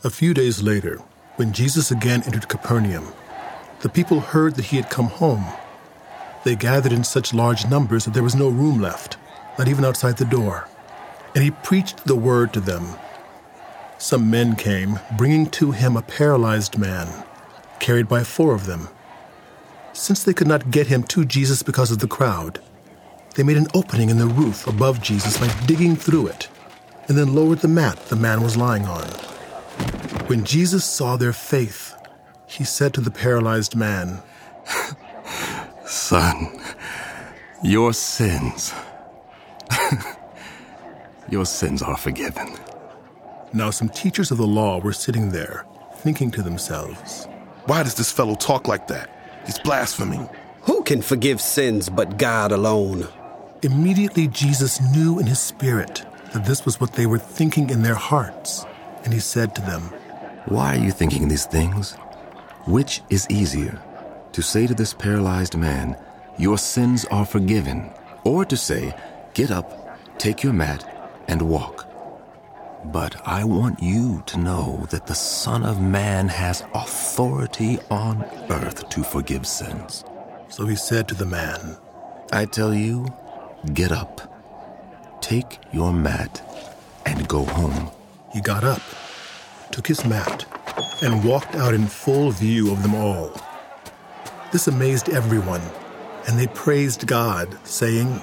A few days later, when Jesus again entered Capernaum, the people heard that he had come home. They gathered in such large numbers that there was no room left, not even outside the door. And he preached the word to them. Some men came, bringing to him a paralyzed man, carried by 4 of them. Since they could not get him to Jesus because of the crowd, they made an opening in the roof above Jesus by digging through it, and then lowered the mat the man was lying on. When Jesus saw their faith, he said to the paralyzed man, "Son, your sins are forgiven." Now some teachers of the law were sitting there, thinking to themselves, Why does this fellow talk like that? He's blaspheming. Who can forgive sins but God alone? Immediately Jesus knew in his spirit that this was what they were thinking in their hearts, and he said to them, Why are you thinking these things? Which is easier, to say to this paralyzed man, "Your sins are forgiven," or to say, "Get up, take your mat, and walk"? But I want you to know that the Son of Man has authority on earth to forgive sins. So he said to the man, I tell you, get up, take your mat, and go home. He got up, took his mat, and walked out in full view of them all. This amazed everyone, and they praised God, saying,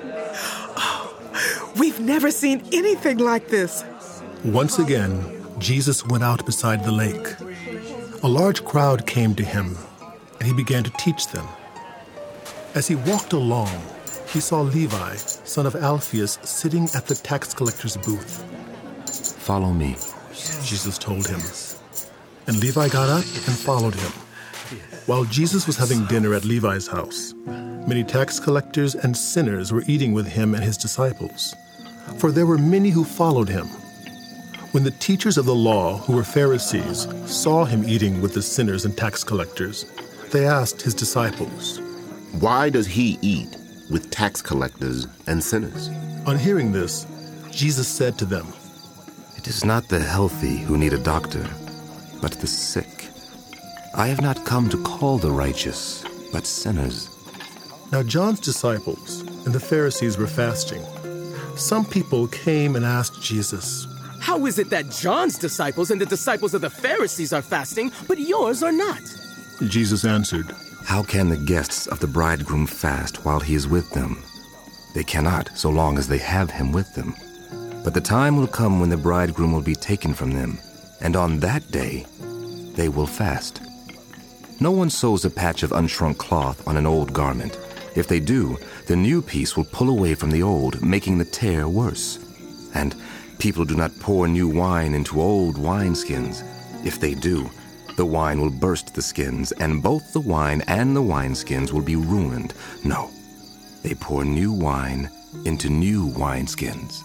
We've never seen anything like this. Once again, Jesus went out beside the lake. A large crowd came to him, and he began to teach them. As he walked along, he saw Levi, son of Alphaeus, sitting at the tax collector's booth. Follow me, Jesus told him. And Levi got up and followed him. While Jesus was having dinner at Levi's house, many tax collectors and sinners were eating with him and his disciples, for there were many who followed him. When the teachers of the law, who were Pharisees, saw him eating with the sinners and tax collectors, they asked his disciples, Why does he eat with tax collectors and sinners? On hearing this, Jesus said to them, It is not the healthy who need a doctor, but the sick. I have not come to call the righteous, but sinners. Now John's disciples and the Pharisees were fasting. Some people came and asked Jesus, How is it that John's disciples and the disciples of the Pharisees are fasting, but yours are not? Jesus answered, How can the guests of the bridegroom fast while he is with them? They cannot, so long as they have him with them. But the time will come when the bridegroom will be taken from them, and on that day they will fast. No one sews a patch of unshrunk cloth on an old garment. If they do, the new piece will pull away from the old, making the tear worse. And people do not pour new wine into old wineskins. If they do, the wine will burst the skins, and both the wine and the wineskins will be ruined. No, they pour new wine into new wineskins.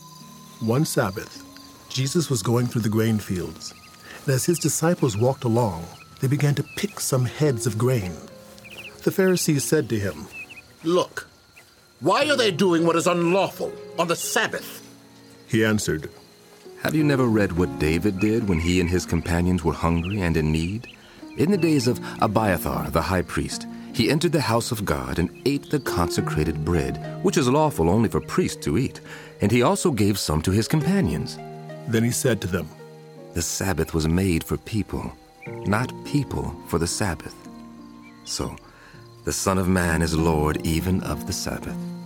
One Sabbath, Jesus was going through the grain fields, and as his disciples walked along, they began to pick some heads of grain. The Pharisees said to him, Look, why are they doing what is unlawful on the Sabbath? He answered, Have you never read what David did when he and his companions were hungry and in need? In the days of Abiathar, the high priest, he entered the house of God and ate the consecrated bread, which is lawful only for priests to eat, and he also gave some to his companions. Then he said to them, The Sabbath was made for people, not people for the Sabbath. So, the Son of Man is Lord even of the Sabbath.